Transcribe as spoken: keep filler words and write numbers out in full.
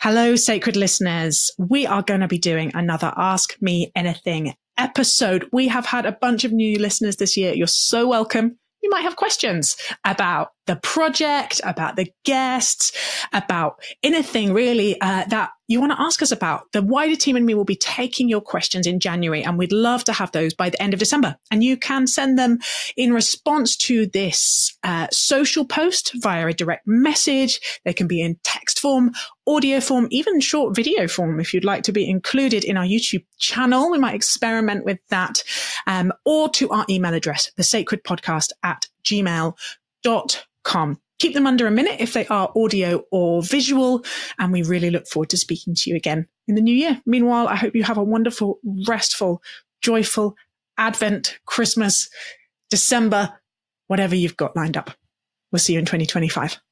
Hello, sacred listeners. We are going to be doing another Ask Me Anything episode. We have had a bunch of new listeners this year. You're so welcome. You might have questions about the project, about the guests, about anything really uh, that you want to ask us about. The wider team and me will be taking your questions in January, and we'd love to have those by the end of December. And you can send them in response to this uh, social post via a direct message. They can be in text form, audio form, even short video form if you'd like to be included in our YouTube channel. We might experiment with that. Um, or to our email address, the sacred podcast at gmail dot com. Keep them under a minute if they are audio or visual, and we really look forward to speaking to you again in the new year. Meanwhile, I hope you have a wonderful, restful, joyful Advent, Christmas, December, whatever you've got lined up. We'll see you in twenty twenty-five.